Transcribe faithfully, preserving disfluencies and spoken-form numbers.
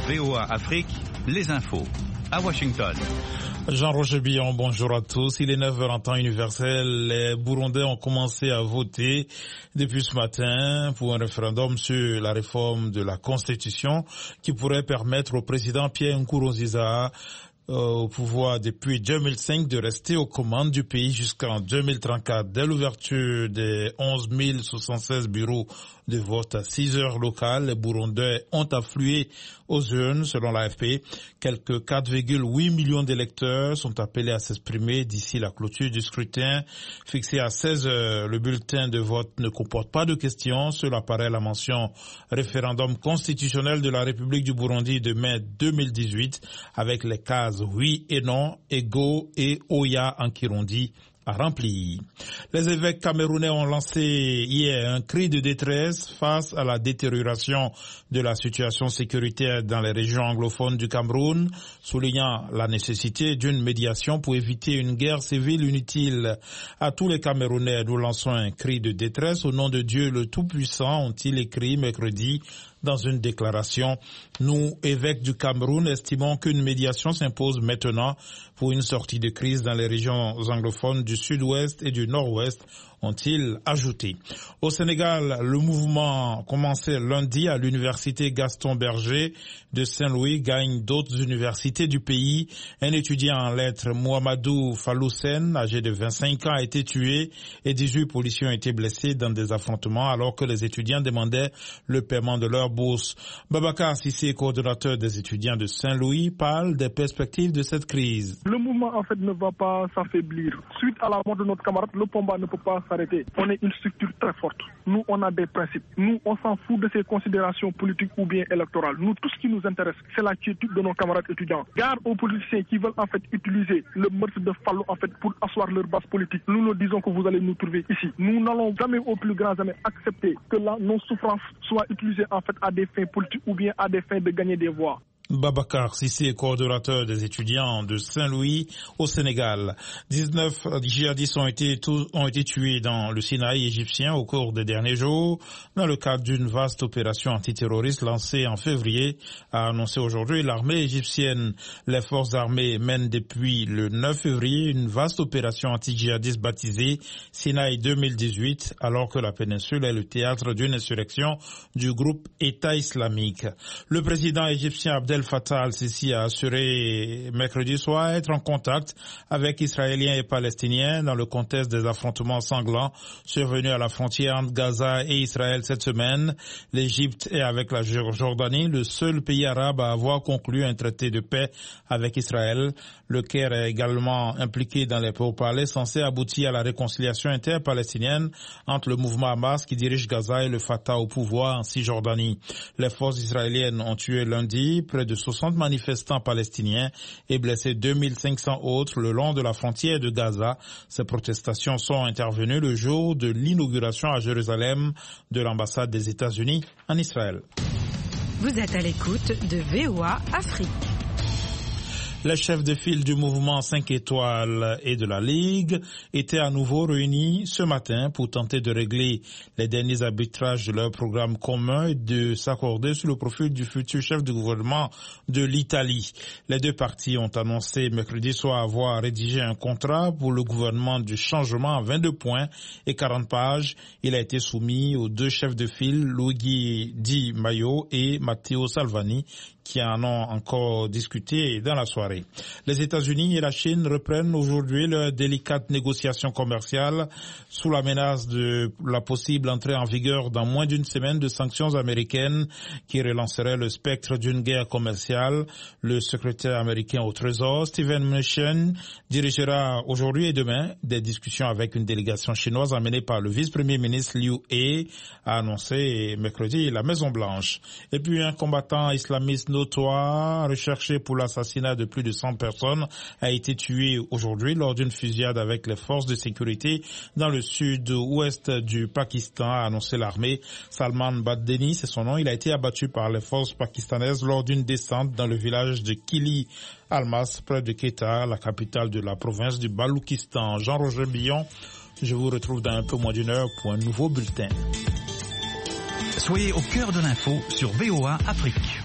V O A Afrique, les infos. À Washington. Jean-Roger Billon, bonjour à tous. Il est neuf heures en temps universel. Les Burundais ont commencé à voter depuis ce matin pour un référendum sur la réforme de la Constitution qui pourrait permettre au président Pierre Nkurunziza au pouvoir depuis deux mille cinq de rester aux commandes du pays jusqu'en deux mille trente-quatre. Dès l'ouverture des onze mille soixante-seize bureaux de vote à six heures locales, les Burundais ont afflué aux urnes, selon l'A F P. Quelques quatre virgule huit millions d'électeurs sont appelés à s'exprimer d'ici la clôture du scrutin. Fixé à seize heures, le bulletin de vote ne comporte pas de questions. Cela apparaît la mention référendum constitutionnel de la République du Burundi de mai deux mille dix-huit avec les cases oui et non, ego et oya en Kirundi à remplir. Les évêques camerounais ont lancé hier un cri de détresse face à la détérioration de la situation sécuritaire dans les régions anglophones du Cameroun, soulignant la nécessité d'une médiation pour éviter une guerre civile inutile. À tous les Camerounais, nous lançons un cri de détresse au nom de Dieu le Tout-Puissant, ont-ils écrit mercredi dans une déclaration. Nous, évêques du Cameroun, estimons qu'une médiation s'impose maintenant pour une sortie de crise dans les régions anglophones du sud-ouest et du nord-ouest, ont-ils ajouté. Au Sénégal, le mouvement commencé lundi à l'université Gaston Berger de Saint-Louis gagne d'autres universités du pays. Un étudiant en lettres, Mohamedou Faloussen, âgé de vingt-cinq ans, a été tué et dix-huit policiers ont été blessés dans des affrontements alors que les étudiants demandaient le paiement de leur bourse. Babacar Sissé, coordonnateur des étudiants de Saint-Louis, parle des perspectives de cette crise. Le mouvement en fait ne va pas s'affaiblir. Suite à la mort de notre camarade, le combat ne peut pas s'arrêter. On est une structure très forte. Nous, on a des principes. Nous, on s'en fout de ces considérations politiques ou bien électorales. Nous, tout ce qui nous intéresse, c'est la quiétude de nos camarades étudiants. Garde aux politiciens qui veulent en fait utiliser le meurtre de Fallou en fait pour asseoir leur base politique. Nous nous disons que vous allez nous trouver ici. Nous n'allons jamais au plus grand jamais accepter que là, nos souffrances soient utilisées en fait à des fins politiques ou bien à des fins de gagner des voix. Babacar Sissé, coordonnateur des étudiants de Saint-Louis au Sénégal. dix-neuf djihadistes ont été, tous, ont été tués dans le Sinaï égyptien au cours des derniers jours dans le cadre d'une vaste opération antiterroriste lancée en février, a annoncé aujourd'hui l'armée égyptienne. Les forces armées mènent depuis le neuf février une vaste opération anti-djihadiste baptisée Sinaï deux mille dix-huit alors que la péninsule est le théâtre d'une insurrection du groupe État islamique. Le président égyptien Abdel Fattah al-Sisi a assuré mercredi soir être en contact avec Israéliens et Palestiniens dans le contexte des affrontements sanglants survenus à la frontière entre Gaza et Israël cette semaine. L'Égypte est avec la Jordanie le seul pays arabe à avoir conclu un traité de paix avec Israël. Le Caire est également impliqué dans les pourparlers censés aboutir à la réconciliation interpalestinienne entre le mouvement Hamas qui dirige Gaza et le Fatah au pouvoir en Cisjordanie. Les forces israéliennes ont tué lundi près de soixante manifestants palestiniens et blessé deux mille cinq cents autres le long de la frontière de Gaza. Ces protestations sont intervenues le jour de l'inauguration à Jérusalem de l'ambassade des États-Unis en Israël. Vous êtes à l'écoute de V O A Afrique. Les chefs de file du mouvement cinq étoiles et de la Ligue étaient à nouveau réunis ce matin pour tenter de régler les derniers arbitrages de leur programme commun et de s'accorder sur le profil du futur chef de gouvernement de l'Italie. Les deux partis ont annoncé mercredi soir avoir rédigé un contrat pour le gouvernement du changement à vingt-deux points et quarante pages. Il a été soumis aux deux chefs de file, Luigi Di Maio et Matteo Salvini, qui en ont encore discuté dans la soirée. Les États-Unis et la Chine reprennent aujourd'hui leurs délicates négociations commerciales sous la menace de la possible entrée en vigueur dans moins d'une semaine de sanctions américaines qui relanceraient le spectre d'une guerre commerciale. Le secrétaire américain au Trésor, Steven Mnuchin, dirigera aujourd'hui et demain des discussions avec une délégation chinoise amenée par le vice-premier ministre Liu He, a annoncé mercredi la Maison-Blanche. Et puis un combattant islamiste notoire recherché pour l'assassinat de plus de cent personnes a été tué aujourd'hui lors d'une fusillade avec les forces de sécurité dans le sud-ouest du Pakistan, a annoncé l'armée. Salman Baddeni, c'est son nom, il a été abattu par les forces pakistanaises lors d'une descente dans le village de Kili Almas, près de Quetta, la capitale de la province du Baloukistan. Jean-Roger Billon, je vous retrouve dans un peu moins d'une heure pour un nouveau bulletin. Soyez au cœur de l'info sur V O A Afrique.